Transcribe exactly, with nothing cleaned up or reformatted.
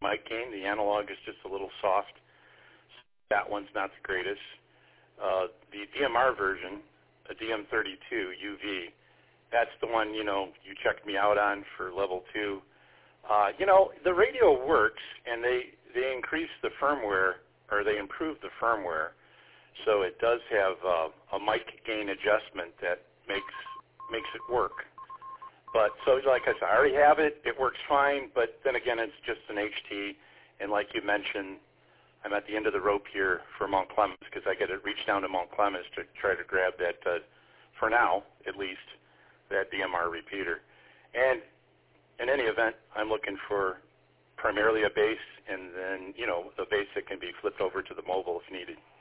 mic gain. The analog is just a little soft. That one's not the greatest. Uh, the D M R version, a D M thirty-two U V, that's the one, you know, you checked me out on for level two. Uh, you know, the radio works, and they, they increase the firmware, or they improve the firmware, so it does have uh, a mic gain adjustment that makes makes it work. But so, like I said, I already have it. It works fine, but then again, it's just an H T, and like you mentioned, I'm at the end of the rope here for Mount Clemens because I got to reach down to Mount Clemens to try to grab that, uh, for now at least, that D M R repeater. And in any event, I'm looking for primarily a bass, and then, you know, the bass that can be flipped over to the mobile if needed.